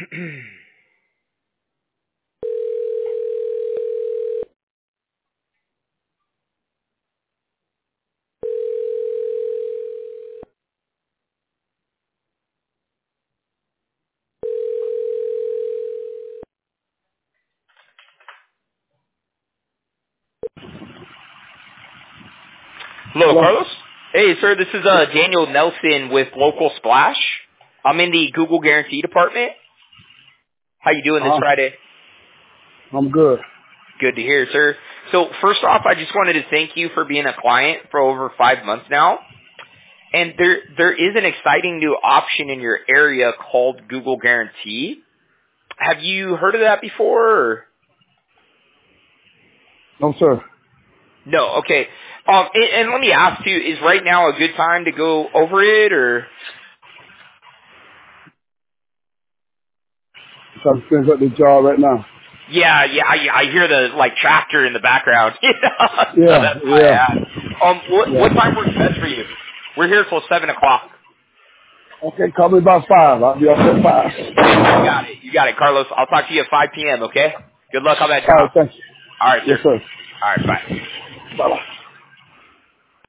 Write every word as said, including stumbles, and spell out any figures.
Hello, Hello? Carlos? Hey, sir, this is uh, Daniel Nelson with Local Splash. I'm in the Google Guarantee department. How you doing this Uh, Friday? I'm good. Good to hear, sir. So first off, I just wanted to thank you for being a client for over five months now. And there there is an exciting new option in your area called Google Guarantee. Have you heard of that before? Or? No, sir. No, okay. Um, and, and let me ask you, is right now a good time to go over it, or? I'm trying to finish up this job right now. Yeah, yeah, I, I hear the like tractor in the background. so Yeah, that's why I yeah, asked. Um, what what yeah. time works best for you? We're here till seven o'clock. Okay, call me about five. I'll be up at five. You got it. You got it, Carlos. I'll talk to you at five p.m. Okay. Good luck on that All right, job. thank you. All right, Yes, sir. sir. All right, bye. Bye-bye.